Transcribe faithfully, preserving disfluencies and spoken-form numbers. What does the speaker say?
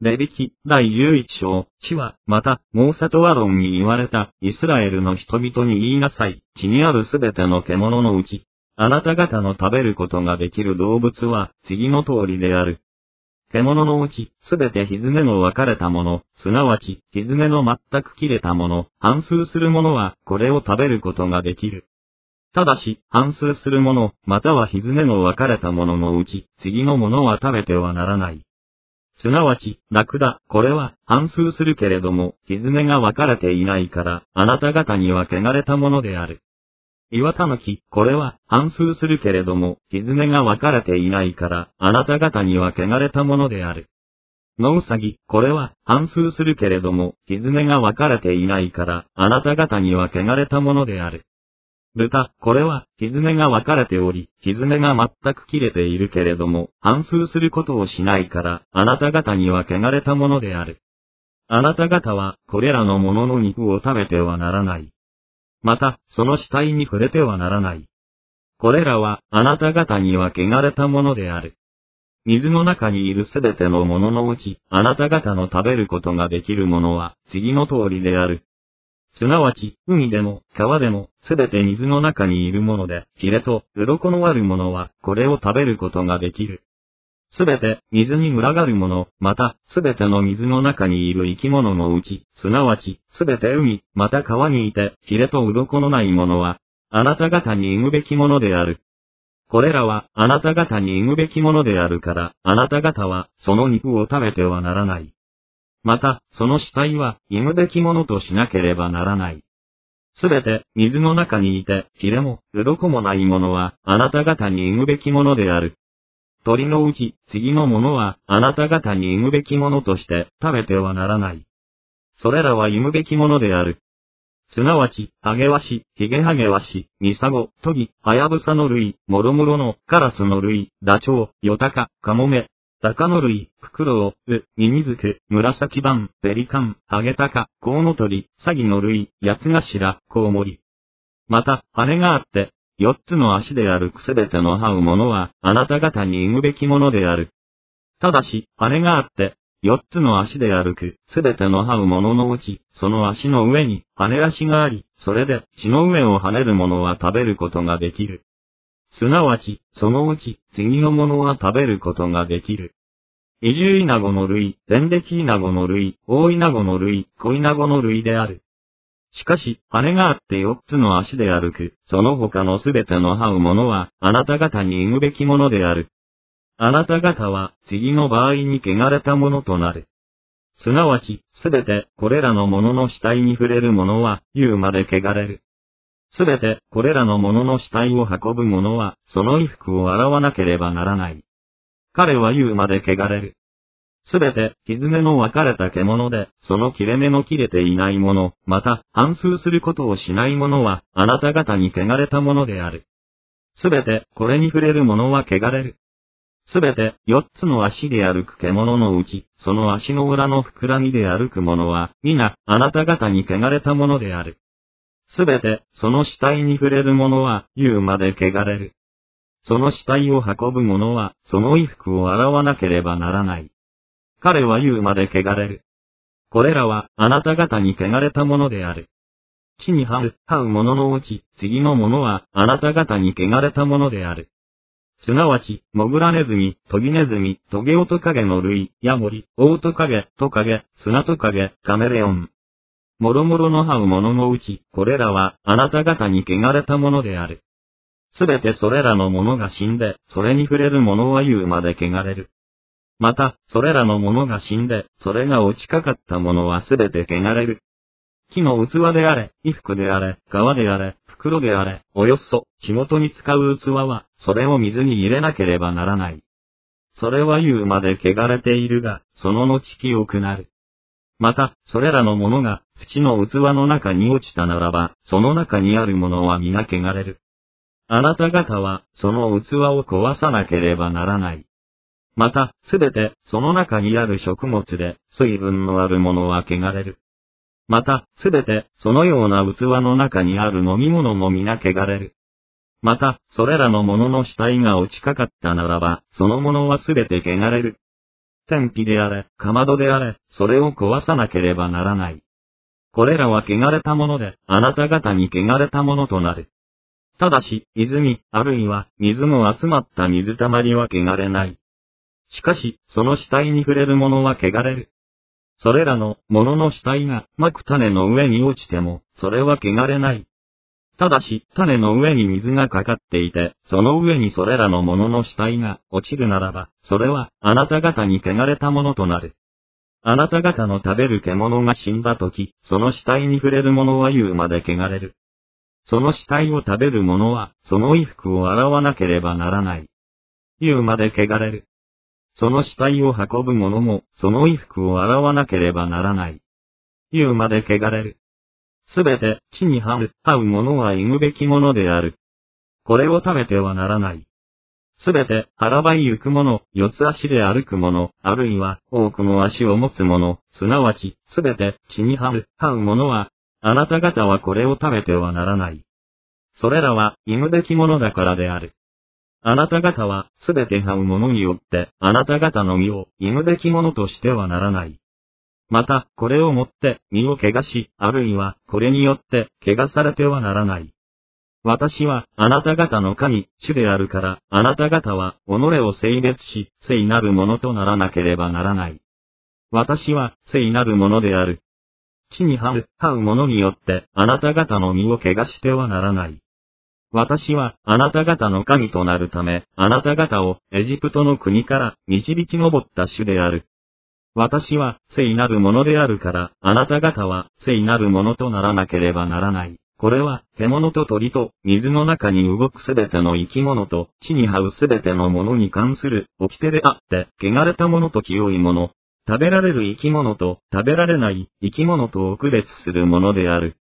レビ記だいじゅういち章、地は、また、モーセとアロンに言われた、イスラエルの人々に言いなさい、地にあるすべての獣のうち、あなた方の食べることができる動物は、次の通りである。獣のうち、すべてひづめの分かれたもの、すなわち、ひづめの全く切れたもの、反数するものは、これを食べることができる。ただし、反数するもの、またはひづめの分かれたもののうち、次のものは食べてはならない。すなわち、ラクダ、これは、反数するけれども、ひづめが分かれていないから、あなた方には汚れたものである。岩たぬき、これは、反数するけれども、ひづめが分かれていないから、あなた方には汚れたものである。野うさぎ、これは、反数するけれども、ひづめが分かれていないから、あなた方には汚れたものである。豚、これは、ひづめが分かれており、ひづめが全く切れているけれども、反数することをしないから、あなた方には汚れたものである。あなた方は、これらのものの肉を食べてはならない。また、その死体に触れてはならない。これらは、あなた方には汚れたものである。水の中にいるすべてのもののうち、あなた方の食べることができるものは、次の通りである。すなわち、海でも、川でも、すべて水の中にいるもので、ヒレと、鱗のあるものは、これを食べることができる。すべて、水に群がるもの、また、すべての水の中にいる生き物のうち、すなわち、すべて海、また川にいて、ヒレと鱗のないものは、あなた方に産むべきものである。これらは、あなた方に産むべきものであるから、あなた方は、その肉を食べてはならない。また、その死体は、産むべきものとしなければならない。すべて、水の中にいて、ヒレも、鱗もないものは、あなた方に産むべきものである。鳥のうち、次のものは、あなた方に産むべきものとして、食べてはならない。それらは産むべきものである。すなわち、ハゲワシ、ヒゲハゲワシ、ミサゴ、トギ、ハヤブサの類、もろもろの、カラスの類、ダチョウ、ヨタカ、カモメ、タカの類、フクロウ、ウ、ミミズク、紫バン、ペリカン、ハゲタカ、コウノトリ、サギの類、ヤツガシラ、コウモリ。また、羽があって、四つの足で歩くすべての這うものは、あなた方に産むべきものである。ただし、羽があって、四つの足で歩く、すべての這うもののうち、その足の上に、羽足があり、それで、地の上を跳ねるものは食べることができる。すなわち、そのうち、次のものは食べることができる。イジュイナゴの類、デンデキイナゴの類、オオイナゴの類、コイナゴの類である。しかし、羽があって四つの足で歩く、その他のすべての這うものは、あなた方に産むべきものである。あなた方は、次の場合に汚れたものとなる。すなわち、すべて、これらのものの死体に触れるものは、言うまで汚れる。すべて、これらのものの死体を運ぶ者は、その衣服を洗わなければならない。彼は言うまで汚れる。すべて、ひづめの分かれた獣で、その切れ目の切れていないもの、また、反数することをしないものは、あなた方に汚れたものである。すべて、これに触れるものは汚れる。すべて、四つの足で歩く獣のうち、その足の裏の膨らみで歩くものは、皆、あなた方に汚れたものである。すべて、その死体に触れるものは、言うまで汚れる。その死体を運ぶ者は、その衣服を洗わなければならない。彼は言うまで汚れる。これらは、あなた方に汚れたものである。地に這う、這うもののうち、次のものは、あなた方に汚れたものである。すなわち、モグラネズミ、トギネズミ、トゲオトカゲの類、ヤモリ、オオトカゲ、トカゲ、スナトカゲ、カメレオン。もろもろの這うもののうち、これらは、あなた方に汚れたものである。すべてそれらのものが死んで、それに触れるものは言うまで汚れる。また、それらのものが死んで、それが落ちかかったものはすべて汚れる。木の器であれ、衣服であれ、革であれ、袋であれ、およそ、仕事に使う器は、それを水に入れなければならない。それは言うまで汚れているが、その後清くなる。また、それらのものが、土の器の中に落ちたならば、その中にあるものは皆汚れる。あなた方は、その器を壊さなければならない。また、すべて、その中にある食物で、水分のあるものは汚れる。また、すべて、そのような器の中にある飲み物も皆汚れる。また、それらのものの死体が落ちかかったならば、そのものはすべて汚れる。 天日であれ、かまどであれ、それを壊さなければならない。これらは汚れたもので、あなた方に汚れたものとなる。ただし、泉、あるいは、水の集まった水たまりは汚れない。しかし、その死体に触れるものは汚れる。それらのものの死体が、まく種の上に落ちても、それは汚れない。ただし、種の上に水がかかっていて、その上にそれらのものの死体が落ちるならば、それは、あなた方に汚れたものとなる。あなた方の食べる獣が死んだとき、その死体に触れるものは言うまで汚れる。その死体を食べる者は、その衣服を洗わなければならない。言うまで汚れる。その死体を運ぶ者も、その衣服を洗わなければならない。言うまで汚れる。すべて、地に這う、這う者は忌むべきものである。これを食べてはならない。すべて、腹ばい行く者、四つ足で歩く者、あるいは、多くの足を持つ者、すなわち、すべて、地に這う、這う者は、あなた方はこれを食べてはならない。それらは、忌むべきものだからである。あなた方は、すべて這う者によって、あなた方の身を、忌むべきものとしてはならない。また、これをもって、身を汚し、あるいは、これによって、汚されてはならない。私は、あなた方の神、主であるから、あなた方は、己を聖別し、聖なるものとならなければならない。私は、聖なるものである。地に這う、這うものによって、あなた方の身を汚してはならない。私は、あなた方の神となるため、あなた方を、エジプトの国から、導き上った主である。私は、聖なるものであるから、あなた方は、聖なるものとならなければならない。これは、獣と鳥と、水の中に動くすべての生き物と、地に這うすべてのものに関する、掟であって、汚れたものと清いもの、食べられる生き物と、食べられない生き物とを区別するものである。